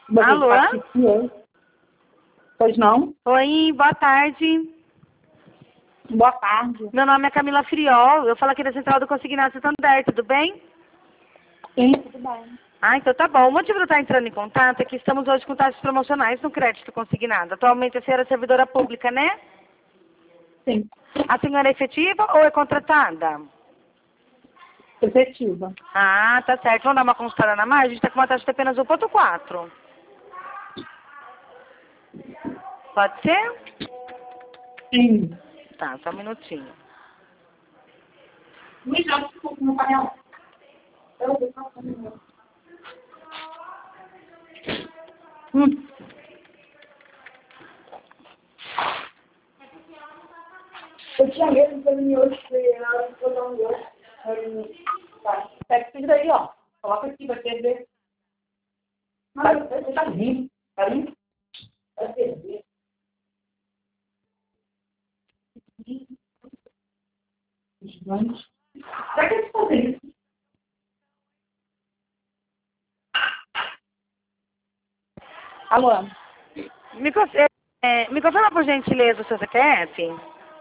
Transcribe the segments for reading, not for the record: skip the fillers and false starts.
Alô? Pois não? Oi, boa tarde. Boa tarde. Meu nome é Camila Friol. Eu falo aqui da Central do Consignado Santander, tudo bem? Sim, tudo bem. Ah, então tá bom. O motivo de eu estar entrando em contato é que estamos hoje com taxas promocionais no crédito consignado. Atualmente a senhora é servidora pública, né? Sim. A senhora é efetiva ou é contratada? Efetiva. Ah, tá certo. Vamos dar uma consultada na margem? A gente está com uma taxa de apenas 1,4. Pode ser? Sim. Tá, só um minutinho. Me joga um pouco no painel. Eu tinha medo de me hoje, na hora de botar um gosto. Tá. Pega isso daí, ó. Coloca aqui, vai perder. Mas você tá limpo. Tá limpo? Vai perder. Os ganhos. Pra que fazer isso? Alô? Me confirma por gentileza o seu CPF?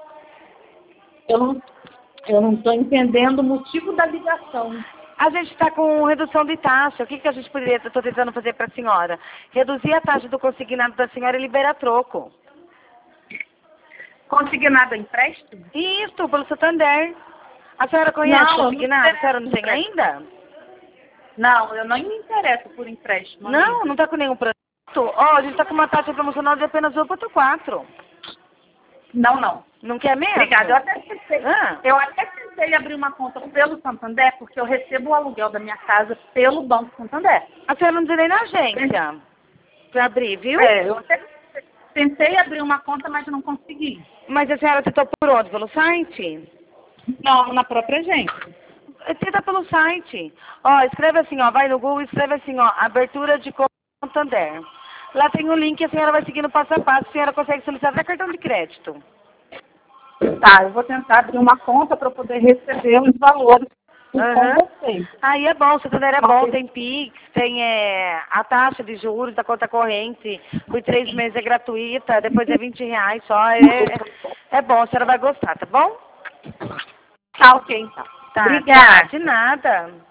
Eu não estou entendendo o motivo da ligação. A gente está com redução de taxa. O que, que a gente poderia, estou tentando fazer para a senhora? Reduzir a taxa do consignado da senhora e liberar troco. Consignado a empréstimo? Isso, pelo Santander. A senhora conhece Não, consignado? A senhora não tem ainda? Não, eu não me interesso por empréstimo. Não, não está com nenhum produto. Ó, a gente está com uma taxa promocional de apenas 1,4. Não. Não quer mesmo? Obrigada. Ah. Eu até tentei abrir uma conta pelo Santander, porque eu recebo o aluguel da minha casa pelo Banco Santander. A senhora não diz nem na agência para abrir, viu? Eu até tentei abrir uma conta, mas não consegui. Mas a senhora tentou por onde? Pelo site? Não, na própria agência. Tenta pelo site. Ó, escreve assim, ó, vai no Google e escreve assim, ó, abertura de conta Santander. Lá tem um link e a senhora vai seguindo passo a passo, a senhora consegue solicitar até cartão de crédito. Tá, eu vou tentar abrir uma conta para poder receber os valores com vocês. Aí é bom, o Santander é bom, tem Pix, tem a taxa de juros da conta corrente, por 3 meses é gratuita, depois é R$20 só, é bom, a senhora vai gostar, tá bom? Tá, ok, então. Tá, Obrigada. de nada.